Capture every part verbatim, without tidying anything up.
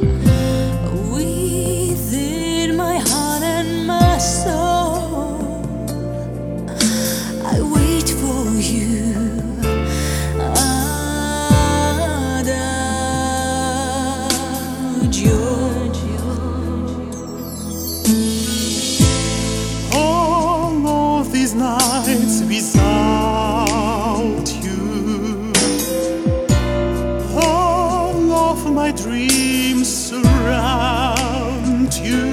Within my heart and my soul, I wait for you. All of these nights without you, all of my dreams surround you.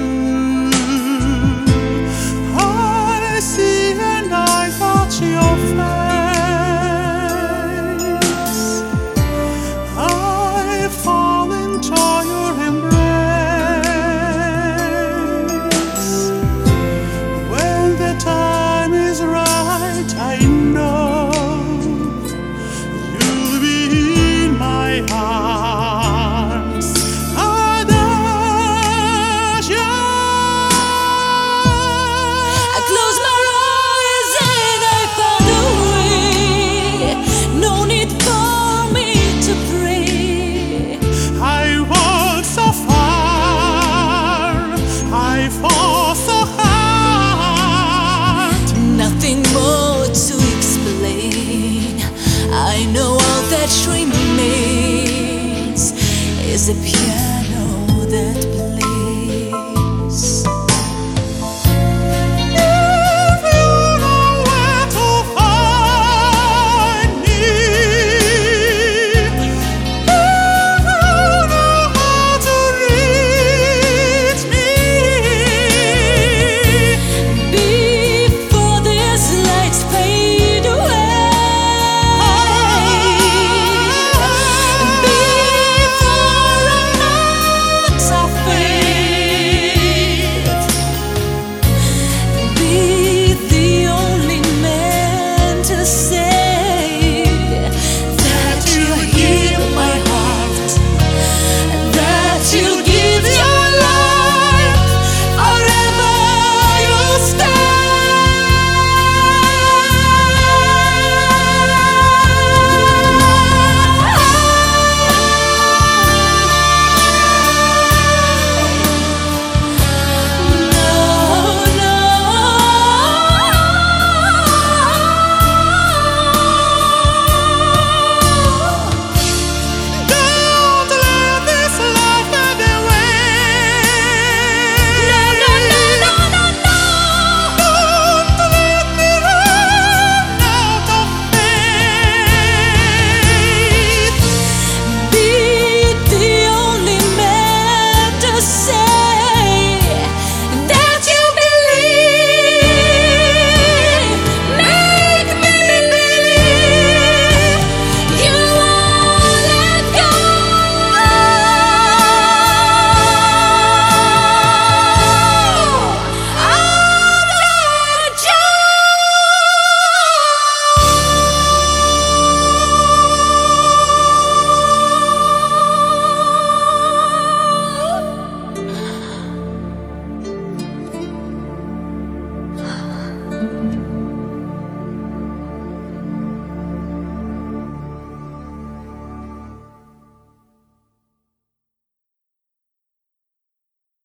I see and I touch your face. I fall into your embrace. When the time is right, I know you'll be in my arms. Adagio. I close my eyes and I found a way. No need for me to pray. I walk so far, I fall so hard. Nothing more to explain. I know all that remains is a piano that